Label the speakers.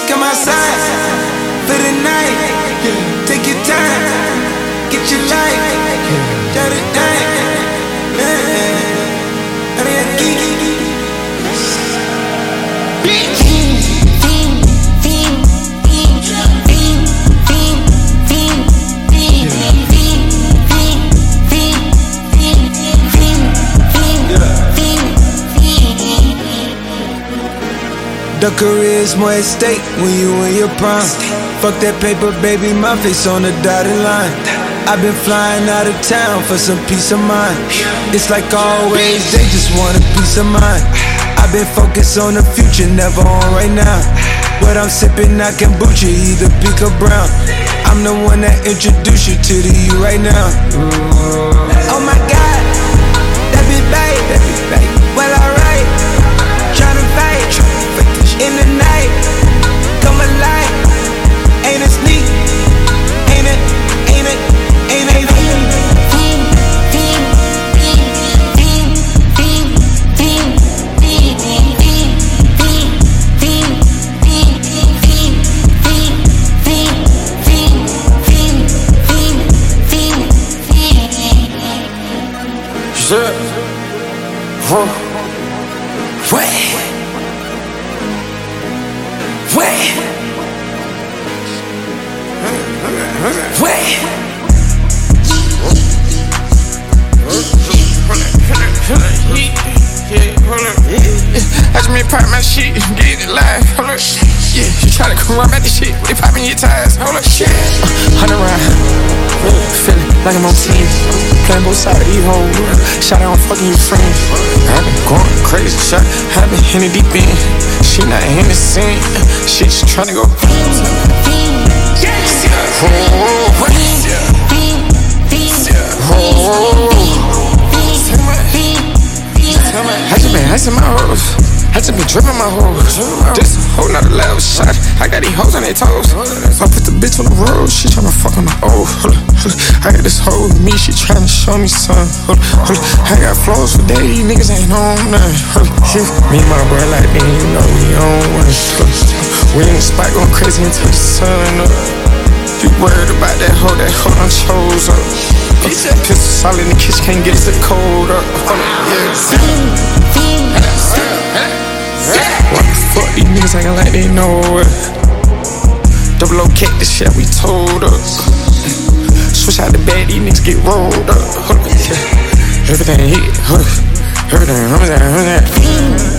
Speaker 1: come outside for the night. Take your time, get your life. Got it done. The career's more at stake when you in your prime. Fuck that paper, baby, my face on the dotted line. I've been flying out of town for some peace of mind. It's like always, they just want a peace of mind. I've been focused on the future, never on right now. What I'm sipping, not kombucha, either pink or brown. I'm the one that introduced you to the you right now. Oh my God, that be babe, well alright. Tryna fight in the night, come alive. Ain't it sneak? Ain't it?
Speaker 2: I just made pop my shit, get it live, hold up. Yeah, you try to come around at this shit, they poppin' your tires, hold up. Shit, 100 round, feeling like I'm on team. Playing both sides of these hoes, shot out on fucking your friends. I been going crazy, shot, I been in the deep end. She not in the scene, she just tryna go. I just been icing my hoes, I just been dripping my hoes. This a whole nother level shot, I got these hoes on their toes. I put the bitch on the road, she tryna fuck on the old. I got this hoe with me, she tryna show me something. I got flows for days, these niggas ain't on nothing. Me and my bro like me, you know we on one. We in the spot going crazy until the sun up. You worried about that hoe done chose up. Pistol solid in the kitchen, can't get it cold up. What the fuck, these niggas actin' like they know it. Double O cat, this shit we told us. Switch out the bag, these niggas get rolled up. Everything hit, everything.